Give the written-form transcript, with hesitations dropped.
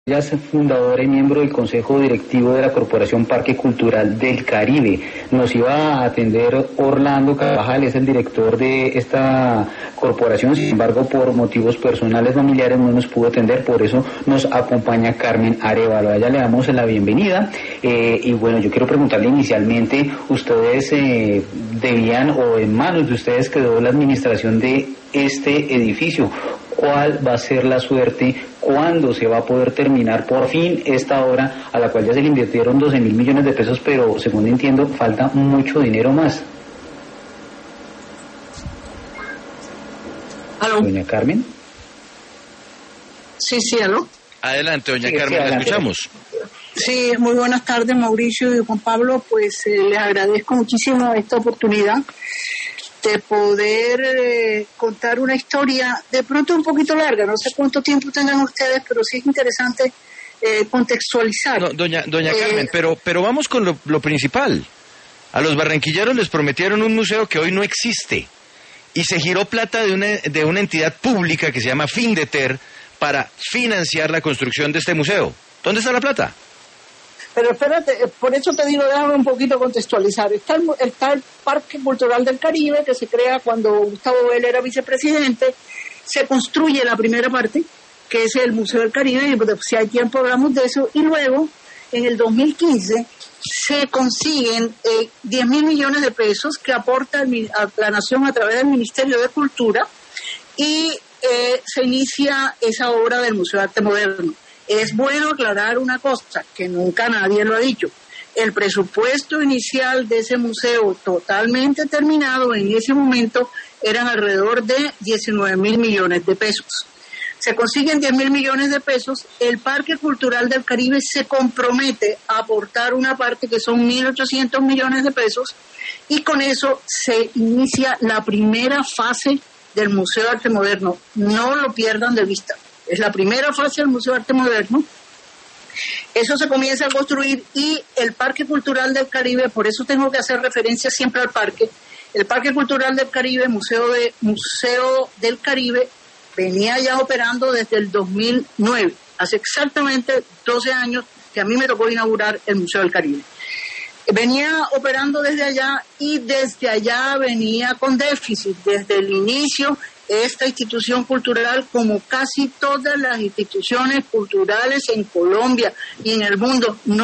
Ella es fundadora y miembro del Consejo Directivo de la Corporación Parque Cultural del Caribe. Nos iba a atender Orlando Carvajal, es el director de esta corporación, sin embargo por motivos personales familiares no nos pudo atender, por eso nos acompaña Carmen Arévalo. A ella le damos la bienvenida y bueno, yo quiero preguntarle inicialmente, ustedes debían o en manos de ustedes quedó la administración de este edificio. ¿Cuál va a ser la suerte? ¿Cuándo se va a poder terminar por fin esta obra a la cual ya se le invirtieron 12.000 millones de pesos, pero según entiendo falta mucho dinero más? ¿Aló? Doña Carmen. Sí, aló. Adelante, doña Carmen, la escuchamos. Sí, muy buenas tardes, Mauricio y Juan Pablo. Pues les agradezco muchísimo esta oportunidad de poder contar una historia de pronto un poquito larga. No sé cuánto tiempo tengan ustedes, pero sí es interesante contextualizar. No, doña Carmen, pero vamos con lo principal. A los barranquilleros les prometieron un museo que hoy no existe y se giró plata de una entidad pública que se llama Findeter para financiar la construcción de este museo. ¿Dónde está la plata? Pero espérate, por eso te digo, déjame un poquito contextualizar. Está el Parque Cultural del Caribe, que se crea cuando Gustavo Vélez era vicepresidente. Se construye la primera parte, que es el Museo del Caribe, y pues, si hay tiempo hablamos de eso. Y luego, en el 2015, se consiguen 10.000 millones de pesos que aporta a la Nación a través del Ministerio de Cultura y se inicia esa obra del Museo de Arte Moderno. Es bueno aclarar una cosa, que nunca nadie lo ha dicho. El presupuesto inicial de ese museo totalmente terminado en ese momento eran alrededor de 19.000 millones de pesos. Se consiguen 10.000 millones de pesos, el Parque Cultural del Caribe se compromete a aportar una parte que son 1.800 millones de pesos y con eso se inicia la primera fase del Museo de Arte Moderno. No lo pierdan de vista. Es la primera fase del Museo de Arte Moderno. Eso se comienza a construir y el Parque Cultural del Caribe, por eso tengo que hacer referencia siempre al parque. El Parque Cultural del Caribe, Museo del Caribe, venía ya operando desde el 2009. Hace exactamente 12 años que a mí me tocó inaugurar el Museo del Caribe. Venía operando desde allá y desde allá venía con déficit. Desde el inicio, esta institución cultural, como casi todas las instituciones culturales en Colombia y en el mundo, no